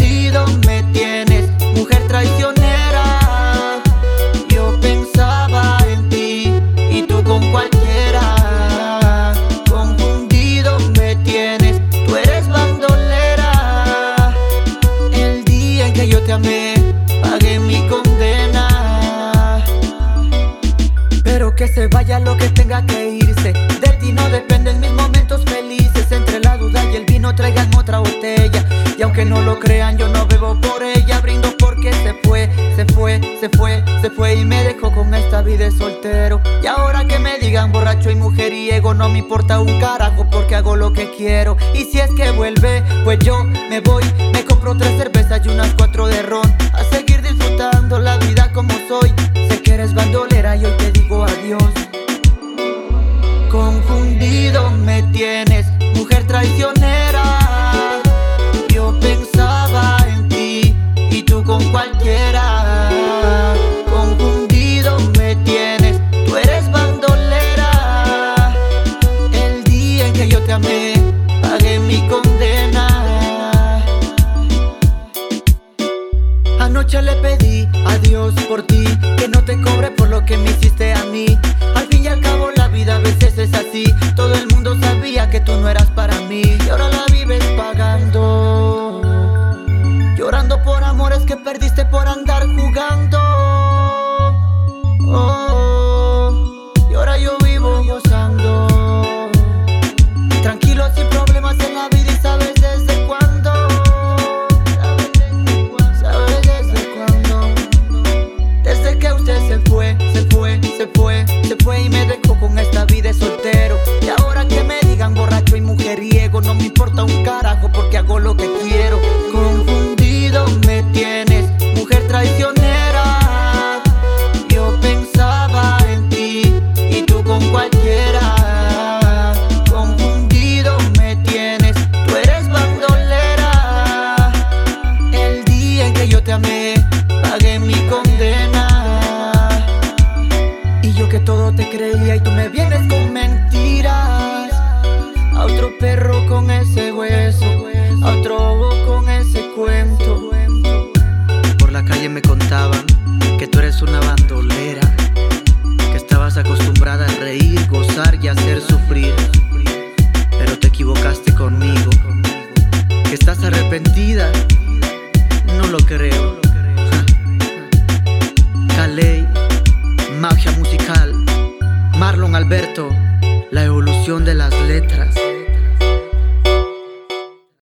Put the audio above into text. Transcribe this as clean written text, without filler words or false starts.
Confundido me tienes, mujer traicionera. Yo pensaba en ti y tú con cualquiera. Confundido me tienes, tú eres bandolera. El día en que yo te amé, pagué mi condena. Pero que se vaya lo que tenga que irse. De ti no dependen mis momentos felices. Entre la duda y el vino traigan otra botella. Y aunque no lo crean, yo no bebo por ella. Brindo porque se fue, se fue, se fue, se fue y me dejó con esta vida de soltero. Y ahora que me digan borracho y mujeriego, no me importa un carajo porque hago lo que quiero. Y si es que vuelve, pues yo me voy. Me compro 3 cervezas y unas 4 de ron, a seguir disfrutando la vida como soy. Sé que eres bandolera y hoy te digo adiós. Confundido me tienes, mujer traicionera. Yo pensaba en ti y tú con cualquiera. Confundido me tienes, tú eres bandolera. El día en que yo te amé, pagué mi condena. Anoche le pedí a Dios por ti, que no te cobre por lo que me hiciste a mí. Al fin y al cabo la vida a veces es así. Todo el mundo sabía que tú no eras para mí y ahora la vives pagando, llorando por amores que perdiste por andar jugando. Y ahora yo vivo gozando, tranquilo sin problemas en la vida. ¿Y sabes desde cuándo? ¿Sabes desde cuándo? Desde que usted se fue, se fue, se fue, se fue y me dejó con esta vida de soltero. Y ahora que me digan borracho y mujeriego, no me importa un carajo porque hago lo que quiero. Confundido me tienes, mujer traicionera. Yo pensaba en ti y tú con cualquiera. Confundido me tienes, tú eres bandolera. El día en que yo te amé, pagué mi condena. Y yo que todo te creía y tú me vienes con mentiras. A otro perro con ese hueso, a otro bobo con ese cuento. Por la calle me contaban que tú eres una bandolera, que estabas acostumbrada a reír, gozar y hacer sufrir. Pero te equivocaste conmigo, que estás arrepentida, no lo creo. Kalei, magia musical, Marlon Alberto, la evolución de las letras.